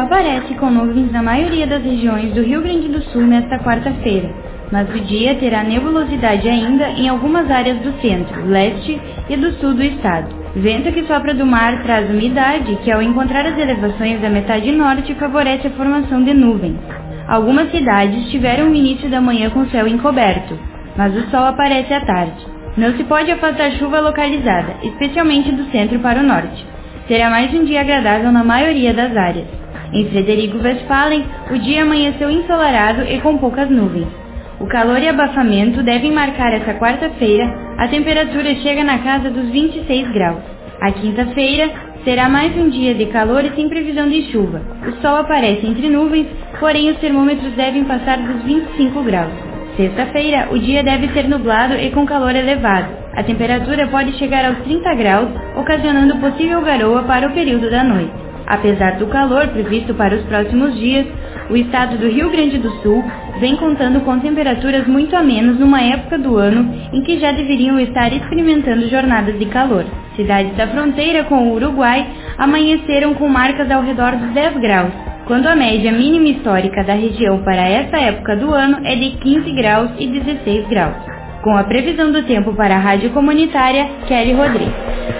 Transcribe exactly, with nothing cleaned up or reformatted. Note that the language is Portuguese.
aparece com nuvens na maioria das regiões do Rio Grande do Sul nesta quarta-feira, mas o dia terá nebulosidade ainda em algumas áreas do centro, leste e do sul do estado. Vento que sopra do mar traz umidade, que ao encontrar as elevações da metade norte favorece a formação de nuvens. Algumas cidades tiveram o início da manhã com céu encoberto, mas o sol aparece à tarde. Não se pode afastar chuva localizada, especialmente do centro para o norte. Será mais um dia agradável na maioria das áreas. Em Frederico Westphalen, o dia amanheceu ensolarado e com poucas nuvens. O calor e abafamento devem marcar essa quarta-feira. A temperatura chega na casa dos vinte e seis graus. A quinta-feira será mais um dia de calor e sem previsão de chuva. O sol aparece entre nuvens, porém os termômetros devem passar dos vinte e cinco graus. Sexta-feira, o dia deve ser nublado e com calor elevado. A temperatura pode chegar aos trinta graus, ocasionando possível garoa para o período da noite. Apesar do calor previsto para os próximos dias, o estado do Rio Grande do Sul vem contando com temperaturas muito amenas numa época do ano em que já deveriam estar experimentando jornadas de calor. Cidades da fronteira com o Uruguai amanheceram com marcas ao redor dos dez graus, quando a média mínima histórica da região para essa época do ano é de quinze graus e dezesseis graus. Com a previsão do tempo para a Rádio Comunitária, Kelly Rodrigues.